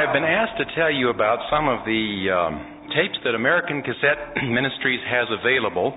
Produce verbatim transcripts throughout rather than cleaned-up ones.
I've been asked to tell you about some of the um, tapes that American Cassette Ministries has available.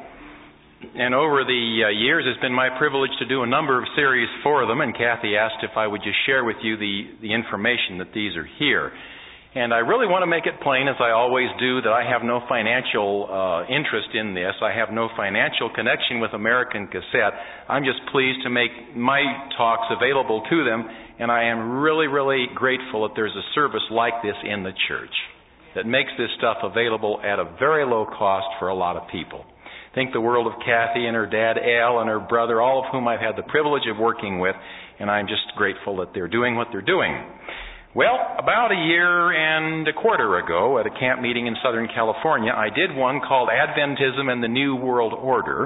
And over the uh, years, it's been my privilege to do a number of series for them, and Kathy asked if I would just share with you the, the information that these are here. And I really want to make it plain, as I always do, that I have no financial uh, interest in this. I have no financial connection with American Cassette. I'm just pleased to make my talks available to them, and I am really, really grateful that there's a service like this in the church that makes this stuff available at a very low cost for a lot of people. Think the world of Kathy and her dad, Al, and her brother, all of whom I've had the privilege of working with, and I'm just grateful that they're doing what they're doing. Well, about a year and a quarter ago at a camp meeting in Southern California, I did one called Adventism and the New World Order,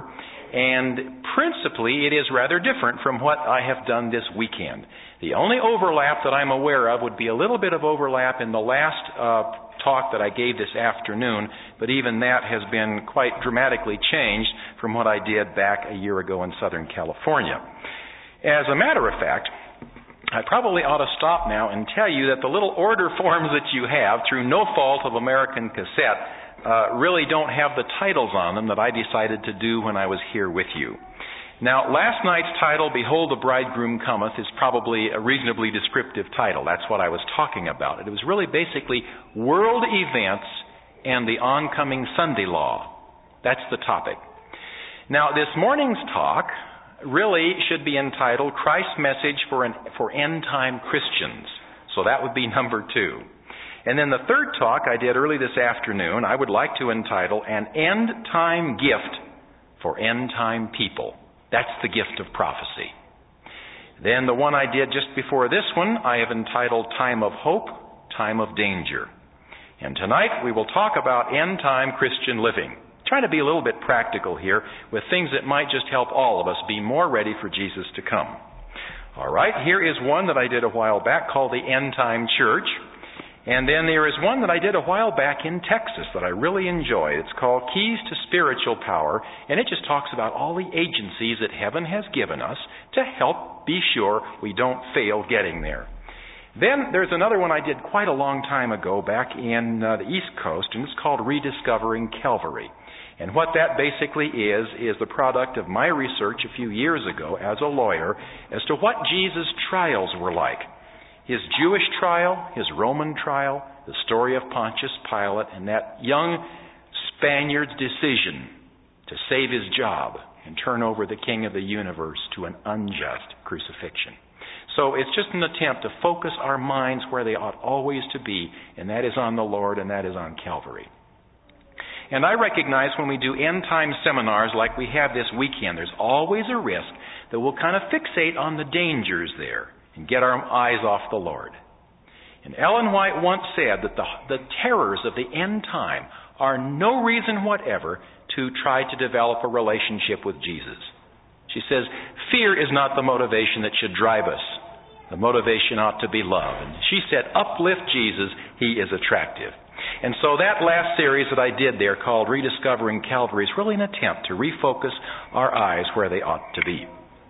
and principally it is rather different from what I have done this weekend. The only overlap that I'm aware of would be a little bit of overlap in the last uh, talk that I gave this afternoon, but even that has been quite dramatically changed from what I did back a year ago in Southern California. As a matter of fact, I probably ought to stop now and tell you that the little order forms that you have, through no fault of American Cassette, uh, really don't have the titles on them that I decided to do when I was here with you. Now, last night's title, Behold the Bridegroom Cometh, is probably a reasonably descriptive title. That's what I was talking about. It was really basically world events and the oncoming Sunday law. That's the topic. Now, this morning's talk really should be entitled Christ's Message for, an, for End-Time Christians. So that would be number two. And then the third talk I did early this afternoon, I would like to entitle An End-Time Gift for End-Time People. That's the gift of prophecy. Then the one I did just before this one, I have entitled Time of Hope, Time of Danger. And tonight we will talk about end-time Christian living. Trying to be a little bit practical here with things that might just help all of us be more ready for Jesus to come. All right, here is one that I did a while back called the End Time Church. And then there is one that I did a while back in Texas that I really enjoy. It's called Keys to Spiritual Power, and it just talks about all the agencies that heaven has given us to help be sure we don't fail getting there. Then there's another one I did quite a long time ago back in uh, the East Coast, and it's called Rediscovering Calvary. And what that basically is, is the product of my research a few years ago as a lawyer as to what Jesus' trials were like. His Jewish trial, his Roman trial, the story of Pontius Pilate, and that young Spaniard's decision to save his job and turn over the King of the universe to an unjust crucifixion. So it's just an attempt to focus our minds where they ought always to be, and that is on the Lord, and that is on Calvary. And I recognize when we do end-time seminars like we have this weekend, there's always a risk that we'll kind of fixate on the dangers there and get our eyes off the Lord. And Ellen White once said that the, the terrors of the end time are no reason whatever to try to develop a relationship with Jesus. She says, fear is not the motivation that should drive us. The motivation ought to be love. And she said, uplift Jesus, he is attractive. And so that last series that I did there called Rediscovering Calvary is really an attempt to refocus our eyes where they ought to be.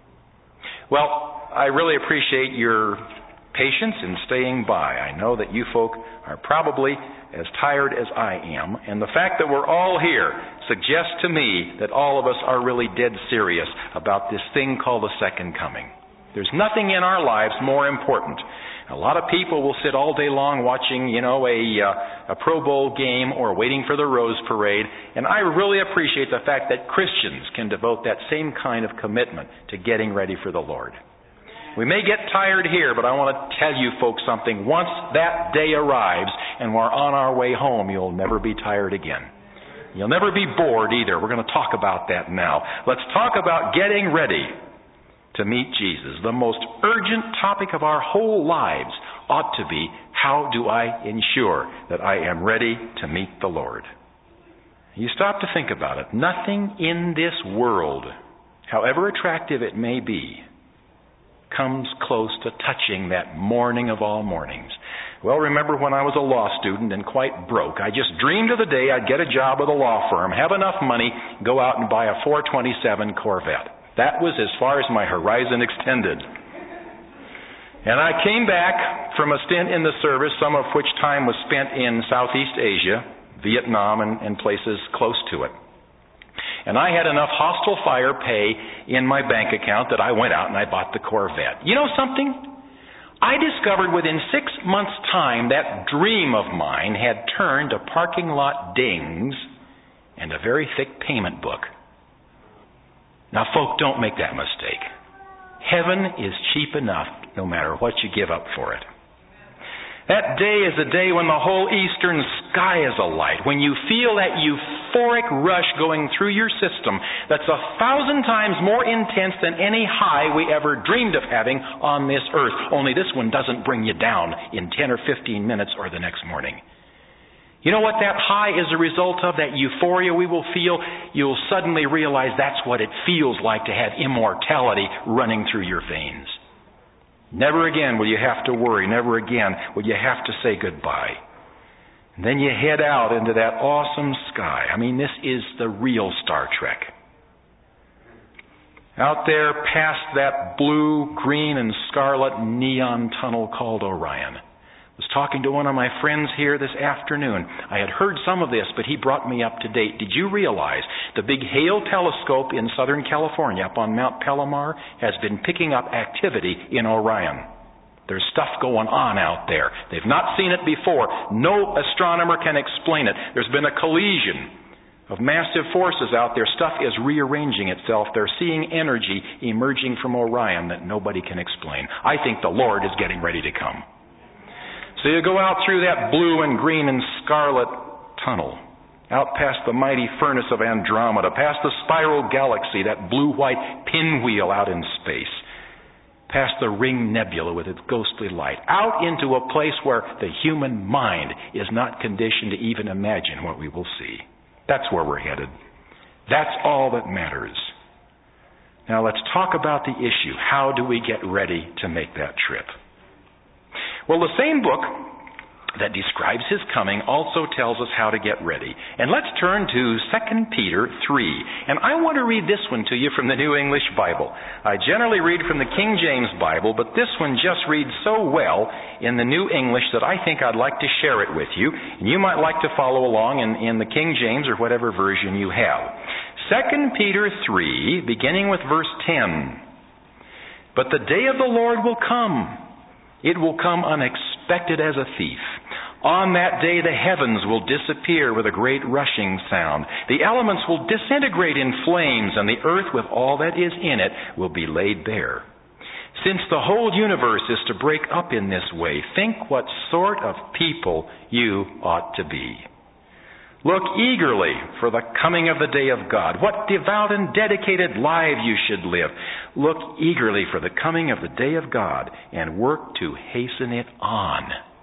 Well, I really appreciate your patience in staying by. I know that you folk are probably as tired as I am, and the fact that we're all here suggests to me that all of us are really dead serious about this thing called the second coming. There's nothing in our lives more important. A lot of people will sit all day long watching, you know, a, uh, a Pro Bowl game or waiting for the Rose Parade, and I really appreciate the fact that Christians can devote that same kind of commitment to getting ready for the Lord. We may get tired here, but I want to tell you folks something. Once that day arrives and we're on our way home, you'll never be tired again. You'll never be bored either. We're going to talk about that now. Let's talk about getting ready to meet Jesus. The most urgent topic of our whole lives ought to be, how do I ensure that I am ready to meet the Lord? You stop to think about it. Nothing in this world, however attractive it may be, comes close to touching that morning of all mornings. Well, remember when I was a law student and quite broke, I just dreamed of the day I'd get a job with a law firm, have enough money, go out and buy a four twenty-seven Corvette. That was as far as my horizon extended. And I came back from a stint in the service, some of which time was spent in Southeast Asia, Vietnam, and, and places close to it. And I had enough hostile fire pay in my bank account that I went out and I bought the Corvette. You know something? I discovered within six months' time that dream of mine had turned to parking lot dings and a very thick payment book. Now, folk, don't make that mistake. Heaven is cheap enough no matter what you give up for it. That day is a day when the whole eastern sky is alight, when you feel that euphoric rush going through your system that's a thousand times more intense than any high we ever dreamed of having on this earth. Only this one doesn't bring you down in ten or fifteen minutes or the next morning. You know what that high is a result of, that euphoria we will feel? You'll suddenly realize that's what it feels like to have immortality running through your veins. Never again will you have to worry. Never again will you have to say goodbye. And then you head out into that awesome sky. I mean, this is the real Star Trek. Out there past that blue, green, and scarlet neon tunnel called Orion. I was talking to one of my friends here this afternoon. I had heard some of this, but he brought me up to date. Did you realize the big Hale telescope in Southern California up on Mount Palomar has been picking up activity in Orion? There's stuff going on out there. They've not seen it before. No astronomer can explain it. There's been a collision of massive forces out there. Stuff is rearranging itself. They're seeing energy emerging from Orion that nobody can explain. I think the Lord is getting ready to come. So you go out through that blue and green and scarlet tunnel, out past the mighty furnace of Andromeda, past the spiral galaxy, that blue-white pinwheel out in space, past the Ring Nebula with its ghostly light, out into a place where the human mind is not conditioned to even imagine what we will see. That's where we're headed. That's all that matters. Now let's talk about the issue. How do we get ready to make that trip? Well, the same book that describes his coming also tells us how to get ready. And let's turn to Second Peter three. And I want to read this one to you from the New English Bible. I generally read from the King James Bible, but this one just reads so well in the New English that I think I'd like to share it with you. And you might like to follow along in, in the King James or whatever version you have. Second Peter three, beginning with verse ten. But the day of the Lord will come. It will come unexpected as a thief. On that day the heavens will disappear with a great rushing sound. The elements will disintegrate in flames, and the earth with all that is in it will be laid bare. Since the whole universe is to break up in this way, think what sort of people you ought to be. Look eagerly for the coming of the day of God. What devout and dedicated lives you should live. Look eagerly for the coming of the day of God and work to hasten it on.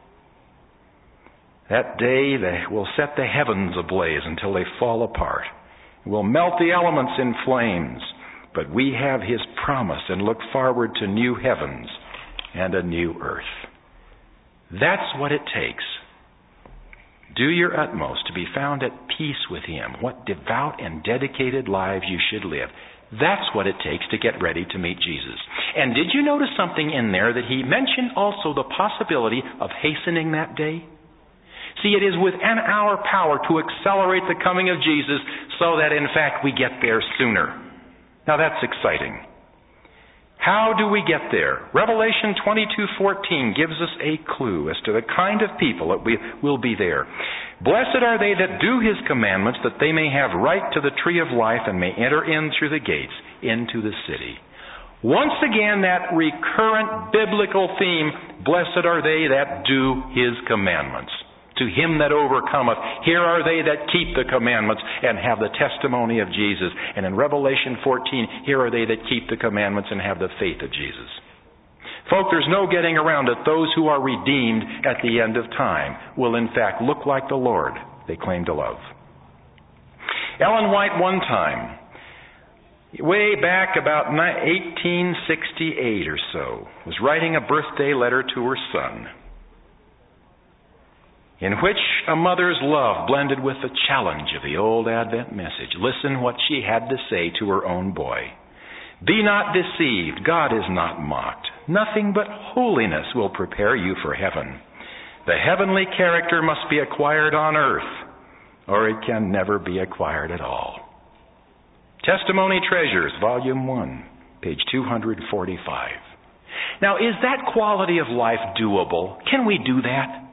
That day they will set the heavens ablaze until they fall apart. It will melt the elements in flames. But we have His promise and look forward to new heavens and a new earth. That's what it takes. Do your utmost to be found at peace with Him. What devout and dedicated lives you should live. That's what it takes to get ready to meet Jesus. And did you notice something in there that He mentioned also the possibility of hastening that day? See, it is within our power to accelerate the coming of Jesus so that in fact we get there sooner. Now that's exciting. How do we get there? Revelation twenty-two fourteen gives us a clue as to the kind of people that we will be there. Blessed are they that do His commandments, that they may have right to the tree of life and may enter in through the gates into the city. Once again, that recurrent biblical theme, blessed are they that do His commandments. To him that overcometh, here are they that keep the commandments and have the testimony of Jesus. And in Revelation fourteen, here are they that keep the commandments and have the faith of Jesus. Folk, there's no getting around it. Those who are redeemed at the end of time will in fact look like the Lord they claim to love. Ellen White one time, way back about eighteen sixty-eight or so, was writing a birthday letter to her son, in which a mother's love blended with the challenge of the old Advent message. Listen what she had to say to her own boy. Be not deceived, God is not mocked. Nothing but holiness will prepare you for heaven. The heavenly character must be acquired on earth, or it can never be acquired at all. Testimony Treasures, Volume one, page two forty-five. Now, is that quality of life doable? Can we do that?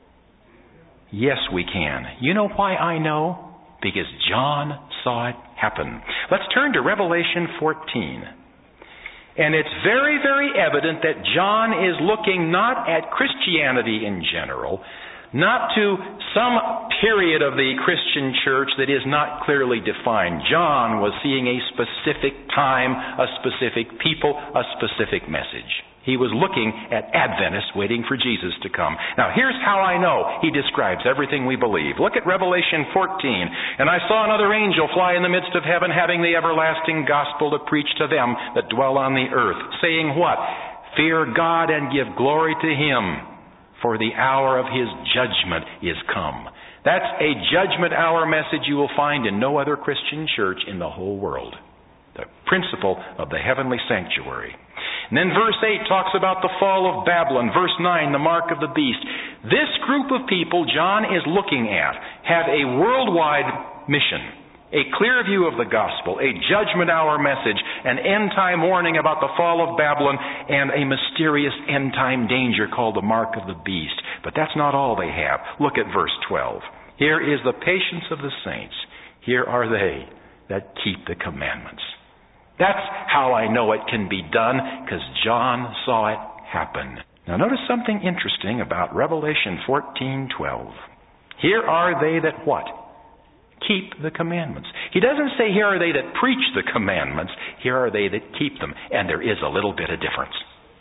Yes, we can. You know why I know? Because John saw it happen. Let's turn to Revelation fourteen. And it's very, very evident that John is looking not at Christianity in general, not to some period of the Christian church that is not clearly defined. John was seeing a specific time, a specific people, a specific message. He was looking at Adventists waiting for Jesus to come. Now, here's how I know he describes everything we believe. Look at Revelation fourteen. And I saw another angel fly in the midst of heaven, having the everlasting gospel to preach to them that dwell on the earth, saying what? Fear God and give glory to Him, for the hour of His judgment is come. That's a judgment hour message you will find in no other Christian church in the whole world. The principle of the heavenly sanctuary. And then verse eight talks about the fall of Babylon. Verse nine, the mark of the beast. This group of people John is looking at have a worldwide mission, a clear view of the gospel, a judgment hour message, an end time warning about the fall of Babylon, and a mysterious end time danger called the mark of the beast. But that's not all they have. Look at verse twelve. Here is the patience of the saints. Here are they that keep the commandments. That's how I know it can be done, because John saw it happen. Now notice something interesting about Revelation fourteen twelve. Here are they that what? Keep the commandments. He doesn't say here are they that preach the commandments. Here are they that keep them. And there is a little bit of difference.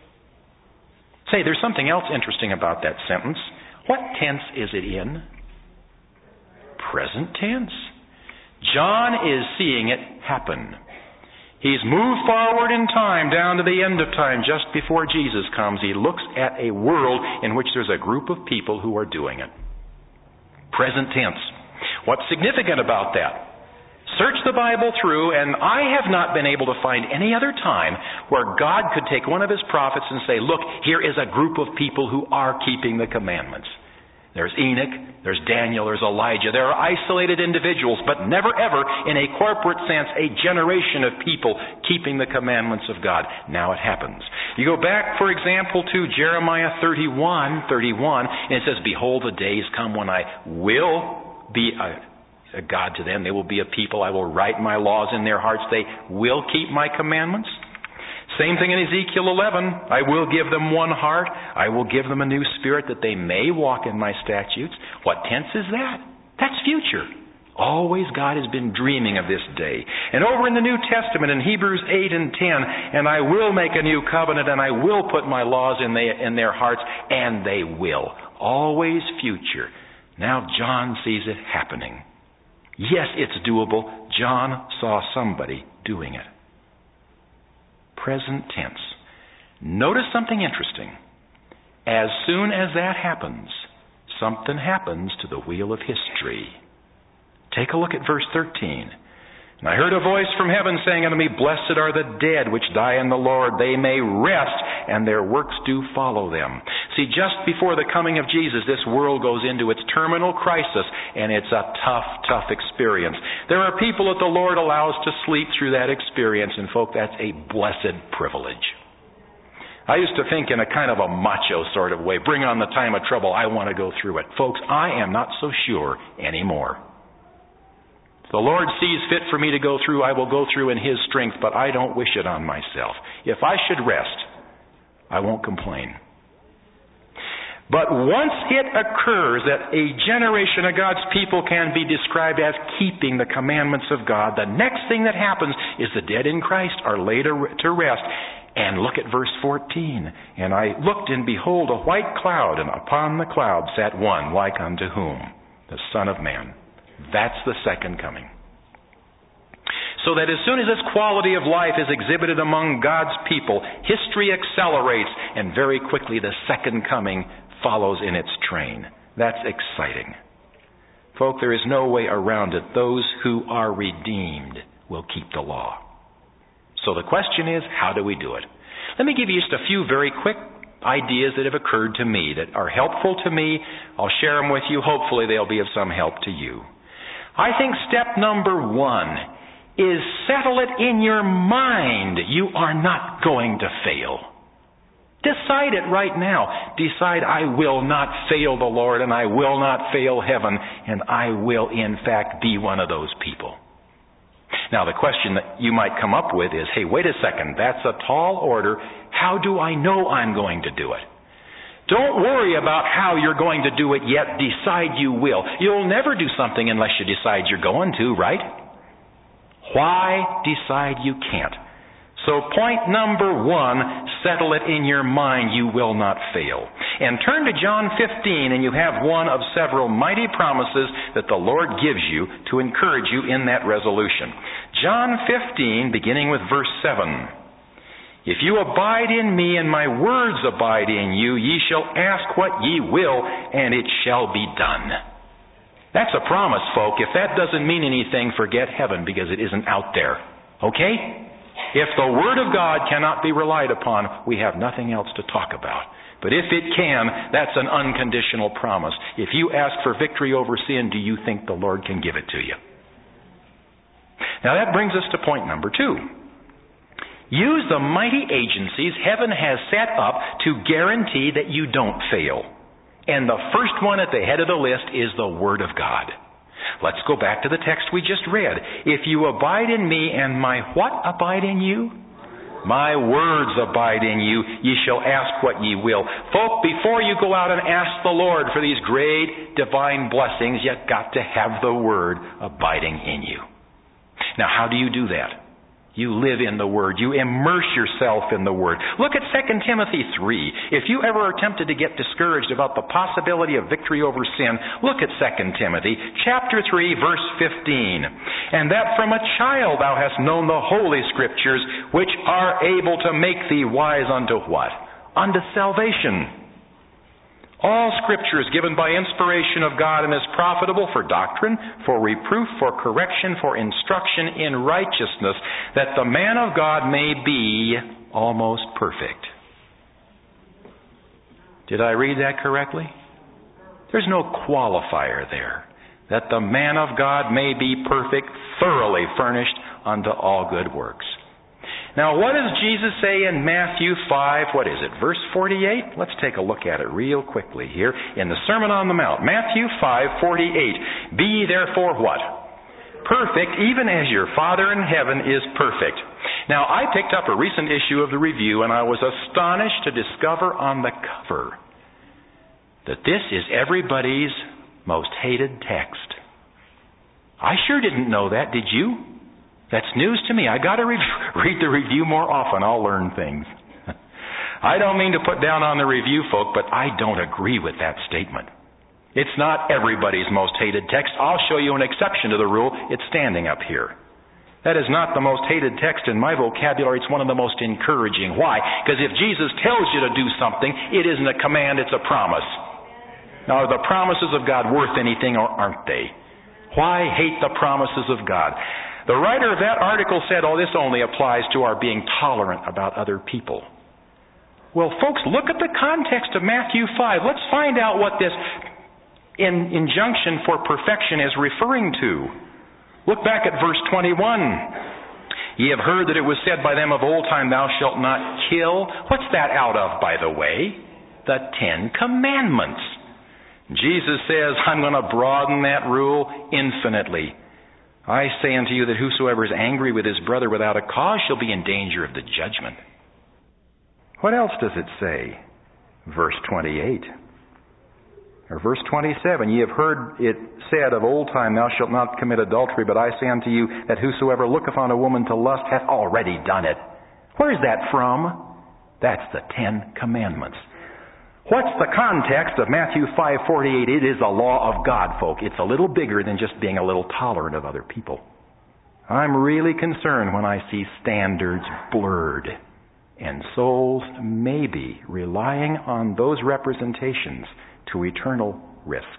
Say, there's something else interesting about that sentence. What tense is it in? Present tense. John is seeing it happen. He's moved forward in time, down to the end of time, just before Jesus comes. He looks at a world in which there's a group of people who are doing it. Present tense. What's significant about that? Search the Bible through, and I have not been able to find any other time where God could take one of His prophets and say, look, here is a group of people who are keeping the commandments. There's Enoch, there's Daniel, there's Elijah. There are isolated individuals, but never ever, in a corporate sense, a generation of people keeping the commandments of God. Now it happens. You go back, for example, to Jeremiah thirty-one, thirty-one, and it says, behold, the days come when I will be a, a God to them. They will be a people. I will write my laws in their hearts. They will keep my commandments. Same thing in Ezekiel eleven. I will give them one heart. I will give them a new spirit that they may walk in my statutes. What tense is that? That's future. Always God has been dreaming of this day. And over in the New Testament in Hebrews eight and ten, and I will make a new covenant and I will put my laws in, they, in their hearts, and they will. Always future. Now John sees it happening. Yes, it's doable. John saw somebody doing it. Present tense. Notice something interesting. As soon as that happens, something happens to the wheel of history. Take a look at verse thirteen. And I heard a voice from heaven saying unto me, blessed are the dead which die in the Lord. They may rest, and their works do follow them. See, just before the coming of Jesus, this world goes into its terminal crisis, and it's a tough, tough experience. There are people that the Lord allows to sleep through that experience, and folk, that's a blessed privilege. I used to think in a kind of a macho sort of way, bring on the time of trouble, I want to go through it. Folks, I am not so sure anymore. If the Lord sees fit for me to go through, I will go through in His strength, but I don't wish it on myself. If I should rest, I won't complain. But once it occurs that a generation of God's people can be described as keeping the commandments of God, the next thing that happens is the dead in Christ are laid to rest. And look at verse fourteen. And I looked, and behold, a white cloud, and upon the cloud sat one like unto whom? The Son of Man. That's the second coming. So that as soon as this quality of life is exhibited among God's people, history accelerates, and very quickly the second coming follows in its train. That's exciting. Folk, there is no way around it. Those who are redeemed will keep the law. So the question is, how do we do it? Let me give you just a few very quick ideas that have occurred to me that are helpful to me. I'll share them with you. Hopefully they'll be of some help to you. I think step number one is settle it in your mind. You are not going to fail. Decide it right now. Decide, I will not fail the Lord, and I will not fail heaven, and I will in fact be one of those people. Now the question that you might come up with is, hey, wait a second, that's a tall order. How do I know I'm going to do it? Don't worry about how you're going to do it yet. Decide you will. You'll never do something unless you decide you're going to, right? Why decide you can't? So point number one, settle it in your mind, you will not fail. And turn to John fifteen, and you have one of several mighty promises that the Lord gives you to encourage you in that resolution. John fifteen, beginning with verse seven. If you abide in me and my words abide in you, ye shall ask what ye will, and it shall be done. That's a promise, folk. If that doesn't mean anything, forget heaven, because it isn't out there. Okay? If the Word of God cannot be relied upon, we have nothing else to talk about. But if it can, that's an unconditional promise. If you ask for victory over sin, do you think the Lord can give it to you? Now that brings us to point number two. Use the mighty agencies heaven has set up to guarantee that you don't fail. And the first one at the head of the list is the Word of God. Let's go back to the text we just read. If you abide in me and my what abide in you? My words abide in you. Ye shall ask what ye will. Folk, before you go out and ask the Lord for these great divine blessings, you've got to have the Word abiding in you. Now, how do you do that? You live in the Word. You immerse yourself in the Word. Look at Second Timothy three. If you ever are tempted to get discouraged about the possibility of victory over sin, look at Second Timothy chapter three, verse fifteen. And that from a child thou hast known the Holy Scriptures, which are able to make thee wise unto what? Unto salvation. All Scripture is given by inspiration of God and is profitable for doctrine, for reproof, for correction, for instruction in righteousness, that the man of God may be almost perfect. Did I read that correctly? There's no qualifier there. That the man of God may be perfect, thoroughly furnished unto all good works. Now, what does Jesus say in Matthew five, what is it, verse forty-eight? Let's take a look at it real quickly here in the Sermon on the Mount. Matthew five, forty-eight. Be ye therefore what? Perfect, even as your Father in heaven is perfect. Now, I picked up a recent issue of the Review, and I was astonished to discover on the cover that this is everybody's most hated text. I sure didn't know that, did you? That's news to me. I got to re- read the Review more often. I'll learn things. I don't mean to put down on the Review folk, but I don't agree with that statement. It's not everybody's most hated text. I'll show you an exception to the rule. It's standing up here. That is not the most hated text in my vocabulary. It's one of the most encouraging. Why? Because if Jesus tells you to do something, it isn't a command, it's a promise. Now, are the promises of God worth anything, or aren't they? Why hate the promises of God? The writer of that article said, oh, this only applies to our being tolerant about other people. Well, folks, look at the context of Matthew five. Let's find out what this in, injunction for perfection is referring to. Look back at verse twenty-one. Ye have heard that it was said by them of old time, thou shalt not kill. What's that out of, by the way? The Ten Commandments. Jesus says, I'm going to broaden that rule infinitely. I say unto you that whosoever is angry with his brother without a cause shall be in danger of the judgment. What else does it say? Verse twenty-eight. Or verse twenty-seven. Ye have heard it said of old time, thou shalt not commit adultery, but I say unto you that whosoever looketh on a woman to lust hath already done it. Where is that from? That's the Ten Commandments. What's the context of Matthew five forty-eight? It is a law of God, folk. It's a little bigger than just being a little tolerant of other people. I'm really concerned when I see standards blurred and souls maybe relying on those representations to eternal risk.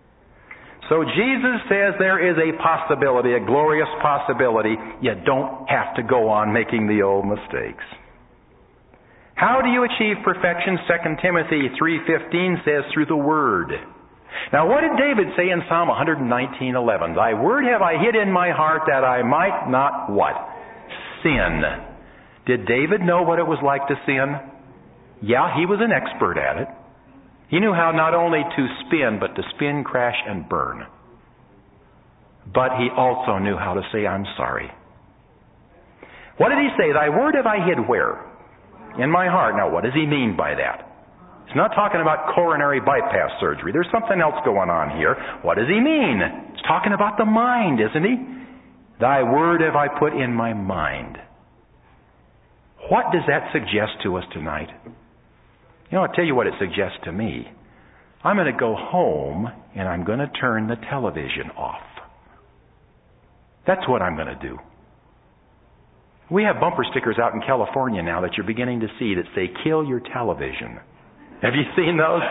So Jesus says there is a possibility, a glorious possibility. You don't have to go on making the old mistakes. How do you achieve perfection? Second Timothy three fifteen says, through the Word. Now, what did David say in Psalm one nineteen eleven? Thy word have I hid in my heart that I might not what? Sin. Did David know what it was like to sin? Yeah, he was an expert at it. He knew how not only to spin, but to spin, crash, and burn. But he also knew how to say, I'm sorry. What did he say? Thy word have I hid where? In my heart. Now, what does he mean by that? He's not talking about coronary bypass surgery. There's something else going on here. What does he mean? He's talking about the mind, isn't he? Thy word have I put in my mind. What does that suggest to us tonight? You know, I'll tell you what it suggests to me. I'm going to go home and I'm going to turn the television off. That's what I'm going to do. We have bumper stickers out in California now that you're beginning to see that say, kill your television. Have you seen those?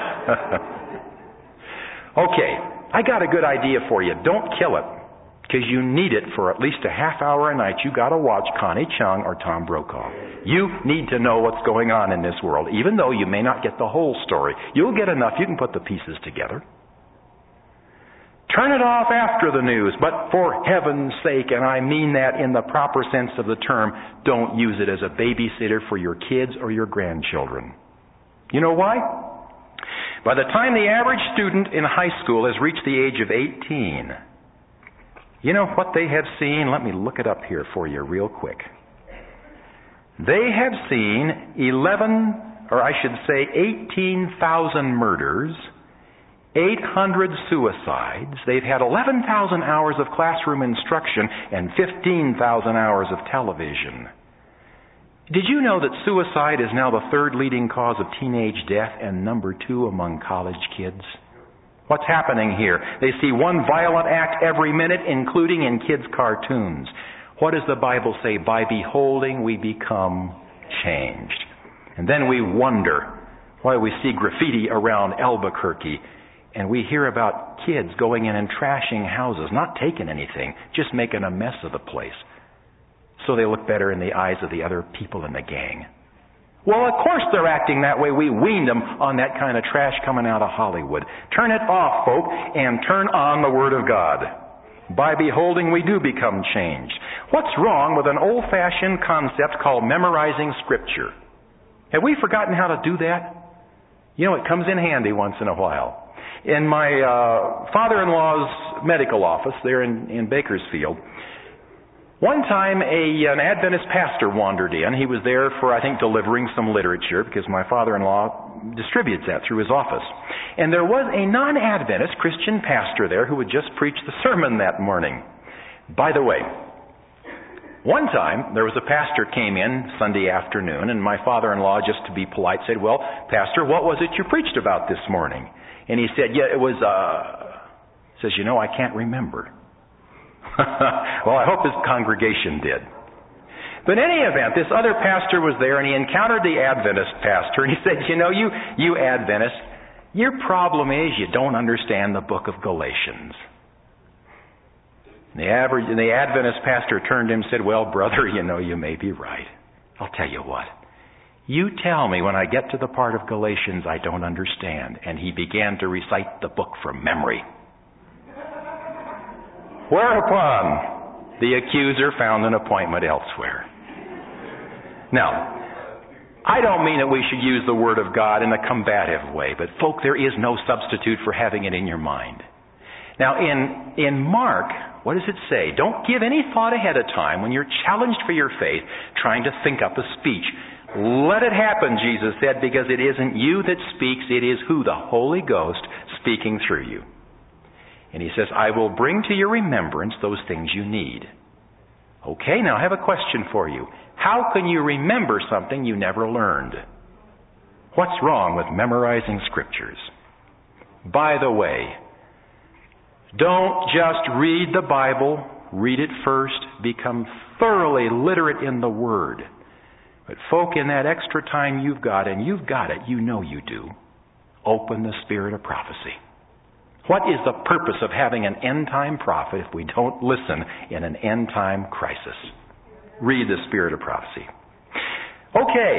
Okay, I got a good idea for you. Don't kill it, because you need it for at least a half hour a night. You got to watch Connie Chung or Tom Brokaw. You need to know what's going on in this world, even though you may not get the whole story. You'll get enough. You can put the pieces together. Turn it off after the news, but for heaven's sake, and I mean that in the proper sense of the term, don't use it as a babysitter for your kids or your grandchildren. You know why? By the time the average student in high school has reached the age of eighteen, you know what they have seen? Let me look it up here for you real quick. They have seen eleven, or I should say eighteen thousand murders, eight hundred suicides. They've had eleven thousand hours of classroom instruction and fifteen thousand hours of television. Did you know that suicide is now the third leading cause of teenage death and number two among college kids? What's happening here? They see one violent act every minute, including in kids' cartoons. What does the Bible say? By beholding we become changed. And then we wonder why we see graffiti around Albuquerque and we hear about kids going in and trashing houses, not taking anything, just making a mess of the place, so they look better in the eyes of the other people in the gang. Well, of course they're acting that way. We weaned them on that kind of trash coming out of Hollywood. Turn it off, folk, and turn on the Word of God. By beholding, we do become changed. What's wrong with an old-fashioned concept called memorizing Scripture? Have we forgotten how to do that? You know, it comes in handy once in a while. In my uh, father-in-law's medical office there in, in Bakersfield, one time a, an Adventist pastor wandered in. He was there for, I think, delivering some literature, because my father-in-law distributes that through his office. And there was a non-Adventist Christian pastor there who had just preached the sermon that morning. By the way, one time there was a pastor came in Sunday afternoon, and my father-in-law, just to be polite, said, "Well, Pastor, what was it you preached about this morning?" And he said, "Yeah, it was, uh, says, you know, I can't remember." Well, I hope his congregation did. But in any event, this other pastor was there, and he encountered the Adventist pastor, and he said, "You know, you, you Adventists, your problem is you don't understand the book of Galatians." And the, average, and the Adventist pastor turned to him and said, "Well, brother, you know, you may be right. I'll tell you what. You tell me when I get to the part of Galatians I don't understand." And he began to recite the book from memory. Whereupon the accuser found an appointment elsewhere. Now, I don't mean that we should use the Word of God in a combative way, but folk, there is no substitute for having it in your mind. Now, in, in Mark, what does it say? Don't give any thought ahead of time when you're challenged for your faith, trying to think up a speech. Let it happen, Jesus said, because it isn't you that speaks, it is who? The Holy Ghost speaking through you. And he says, I will bring to your remembrance those things you need. Okay, now I have a question for you. How can you remember something you never learned? What's wrong with memorizing scriptures? By the way, don't just read the Bible. Read it first. Become thoroughly literate in the Word. But folk, in that extra time you've got, and you've got it, you know you do, open the spirit of prophecy. What is the purpose of having an end-time prophet if we don't listen in an end-time crisis? Read the spirit of prophecy. Okay,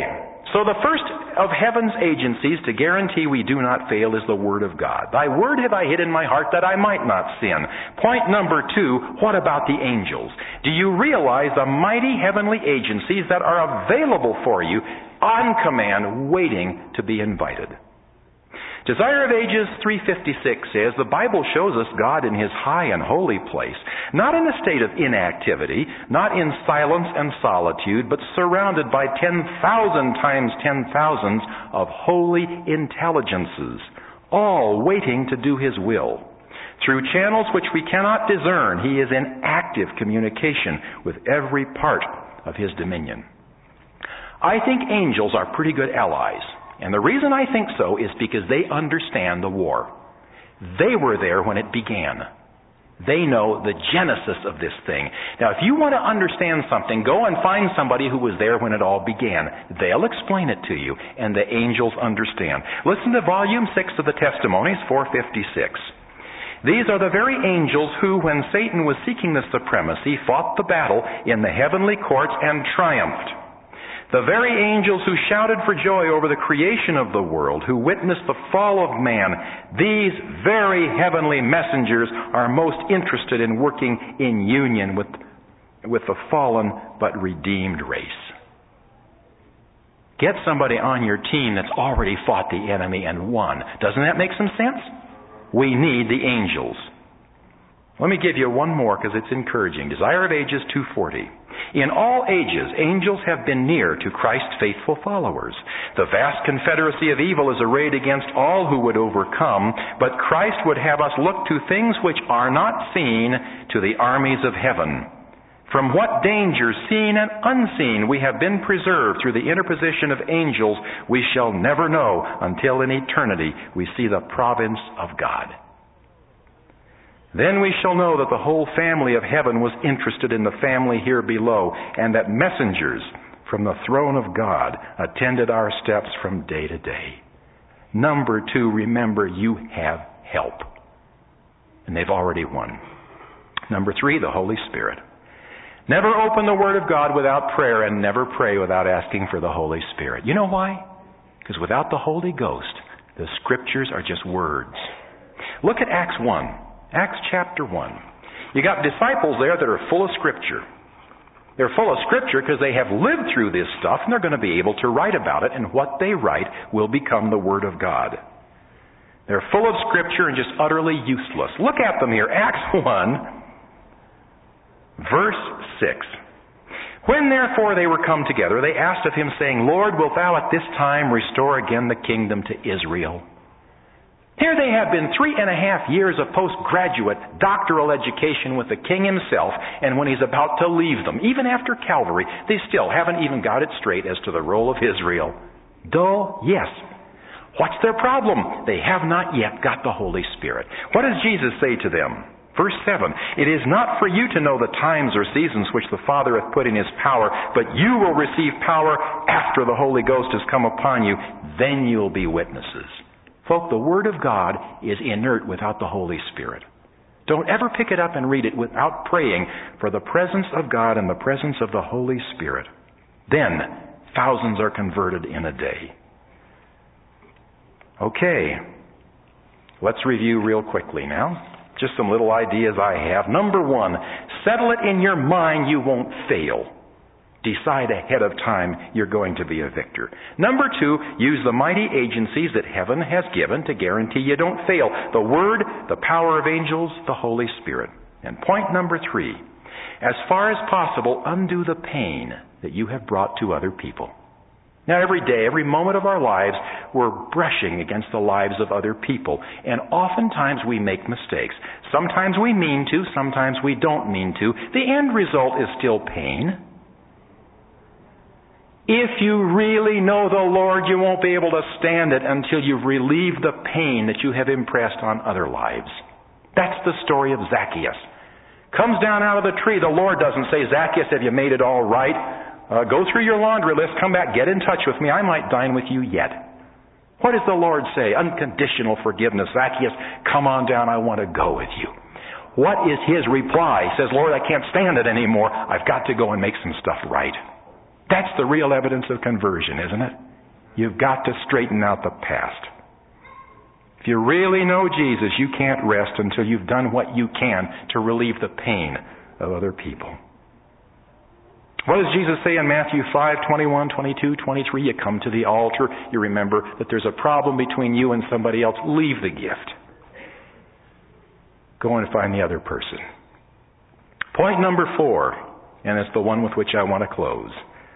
So the first of heaven's agencies to guarantee we do not fail is the Word of God. Thy word have I hid in my heart that I might not sin. Point number two, what about the angels? Do you realize the mighty heavenly agencies that are available for you on command, waiting to be invited? Desire of Ages three fifty-six says, the Bible shows us God in His high and holy place, not in a state of inactivity, not in silence and solitude, but surrounded by ten thousand times ten thousands of holy intelligences, all waiting to do His will. Through channels which we cannot discern, He is in active communication with every part of His dominion. I think angels are pretty good allies. And the reason I think so is because they understand the war. They were there when it began. They know the genesis of this thing. Now, if you want to understand something, go and find somebody who was there when it all began. They'll explain it to you, and the angels understand. Listen to Volume six of the Testimonies, four fifty-six. These are the very angels who, when Satan was seeking the supremacy, fought the battle in the heavenly courts and triumphed. The very angels who shouted for joy over the creation of the world, who witnessed the fall of man, these very heavenly messengers are most interested in working in union with, with the fallen but redeemed race. Get somebody on your team that's already fought the enemy and won. Doesn't that make some sense? We need the angels. Let me give you one more because it's encouraging. Desire of Ages two forty. In all ages, angels have been near to Christ's faithful followers. The vast confederacy of evil is arrayed against all who would overcome, but Christ would have us look to things which are not seen, to the armies of heaven. From what dangers, seen and unseen, we have been preserved through the interposition of angels, we shall never know until in eternity we see the providence of God. Then we shall know that the whole family of heaven was interested in the family here below, and that messengers from the throne of God attended our steps from day to day. Number two, remember you have help. And they've already won. Number three, the Holy Spirit. Never open the Word of God without prayer, and never pray without asking for the Holy Spirit. You know why? Because without the Holy Ghost, the Scriptures are just words. Look at Acts one. Acts chapter one. You got disciples there that are full of Scripture. They're full of Scripture because they have lived through this stuff, and they're going to be able to write about it, and what they write will become the Word of God. They're full of Scripture and just utterly useless. Look at them here. Acts one, verse six. When therefore they were come together, they asked of him, saying, Lord, wilt thou at this time restore again the kingdom to Israel? Here they have been three and a half years of postgraduate doctoral education with the king himself, and when he's about to leave them, even after Calvary, they still haven't even got it straight as to the role of Israel. Dull? Yes. What's their problem? They have not yet got the Holy Spirit. What does Jesus say to them? Verse seven, It is not for you to know the times or seasons which the Father hath put in His power, but you will receive power after the Holy Ghost has come upon you. Then you'll be witnesses. Folk, the Word of God is inert without the Holy Spirit. Don't ever pick it up and read it without praying for the presence of God and the presence of the Holy Spirit. Then, thousands are converted in a day. Okay, let's review real quickly now. Just some little ideas I have. Number one, settle it in your mind you won't fail. Decide ahead of time you're going to be a victor. Number two, use the mighty agencies that heaven has given to guarantee you don't fail. The Word, the power of angels, the Holy Spirit. And point number three, as far as possible, undo the pain that you have brought to other people. Now, every day, every moment of our lives, we're brushing against the lives of other people. And oftentimes we make mistakes. Sometimes we mean to, sometimes we don't mean to. The end result is still pain. If you really know the Lord, you won't be able to stand it until you've relieved the pain that you have impressed on other lives. That's the story of Zacchaeus. Comes down out of the tree. The Lord doesn't say, Zacchaeus, have you made it all right? Uh, go through your laundry list, come back, get in touch with me. I might dine with you yet. What does the Lord say? Unconditional forgiveness. Zacchaeus, come on down. I want to go with you. What is his reply? He says, Lord, I can't stand it anymore. I've got to go and make some stuff right. That's the real evidence of conversion, isn't it? You've got to straighten out the past. If you really know Jesus, you can't rest until you've done what you can to relieve the pain of other people. What does Jesus say in Matthew five, twenty-one, twenty-two, twenty-three? You come to the altar, you remember that there's a problem between you and somebody else. Leave the gift. Go and find the other person. Point number four, and it's the one with which I want to close.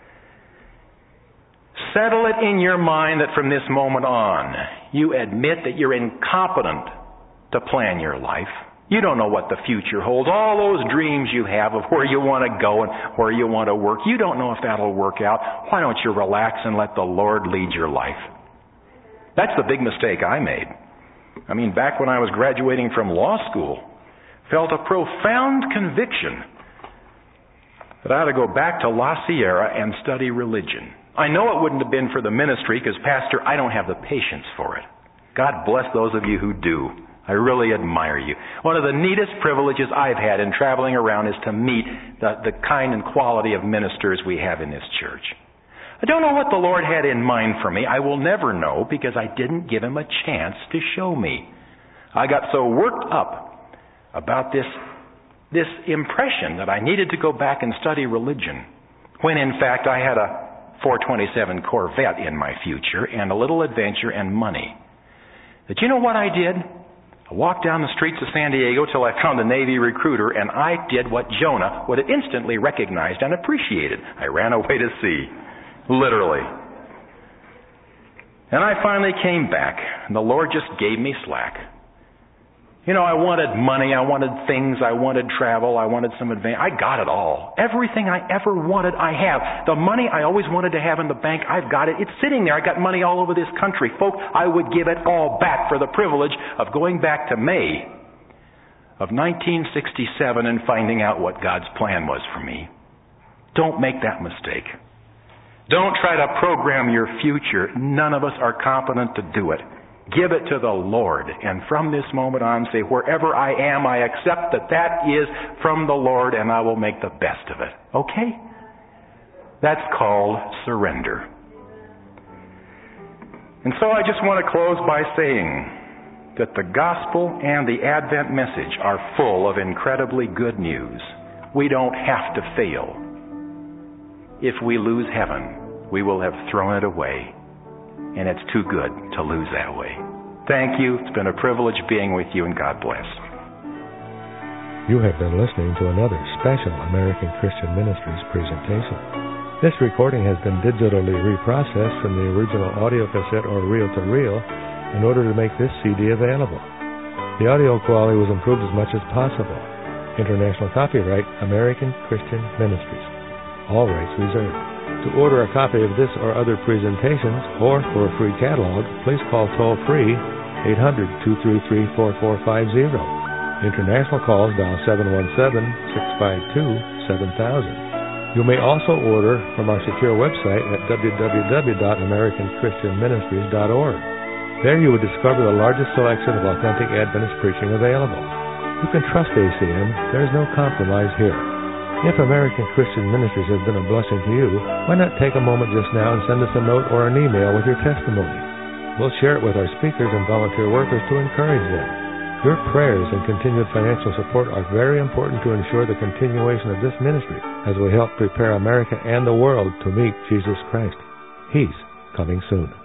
Settle it in your mind that from this moment on, you admit that you're incompetent to plan your life. You don't know what the future holds. All those dreams you have of where you want to go and where you want to work, you don't know if that'll work out. Why don't you relax and let the Lord lead your life? That's the big mistake I made. I mean, back when I was graduating from law school, felt a profound conviction that I ought to go back to La Sierra and study religion. I know it wouldn't have been for the ministry because, Pastor, I don't have the patience for it. God bless those of you who do. I really admire you. One of the neatest privileges I've had in traveling around is to meet the, the kind and quality of ministers we have in this church. I don't know what the Lord had in mind for me. I will never know because I didn't give Him a chance to show me. I got so worked up about this, this impression that I needed to go back and study religion, when in fact I had a four twenty-seven Corvette in my future and a little adventure and money. But you know what I did? I walked down the streets of San Diego till I found a Navy recruiter, and I did what Jonah would have instantly recognized and appreciated. I ran away to sea. Literally. And I finally came back, and the Lord just gave me slack. You know, I wanted money, I wanted things, I wanted travel, I wanted some advance. I got it all. Everything I ever wanted, I have. The money I always wanted to have in the bank, I've got it. It's sitting there. I got money all over this country. Folks, I would give it all back for the privilege of going back to May of nineteen sixty-seven and finding out what God's plan was for me. Don't make that mistake. Don't try to program your future. None of us are competent to do it. Give it to the Lord. And from this moment on, say, wherever I am, I accept that that is from the Lord, and I will make the best of it. Okay? That's called surrender. And so I just want to close by saying that the gospel and the Advent message are full of incredibly good news. We don't have to fail. If we lose heaven, we will have thrown it away. And it's too good to lose that way. Thank you. It's been a privilege being with you, and God bless. You have been listening to another special American Christian Ministries presentation. This recording has been digitally reprocessed from the original audio cassette or reel-to-reel in order to make this C D available. The audio quality was improved as much as possible. International copyright, American Christian Ministries. All rights reserved. To order a copy of this or other presentations, or for a free catalog, please call toll-free eight hundred, two three three, four four five zero. International calls dial seven one seven, six five two, seven thousand. You may also order from our secure website at w w w dot american christian ministries dot org. There you will discover the largest selection of authentic Adventist preaching available. You can trust A C M. There is no compromise here. If American Christian Ministries has been a blessing to you, why not take a moment just now and send us a note or an email with your testimony? We'll share it with our speakers and volunteer workers to encourage them. Your prayers and continued financial support are very important to ensure the continuation of this ministry as we help prepare America and the world to meet Jesus Christ. He's coming soon.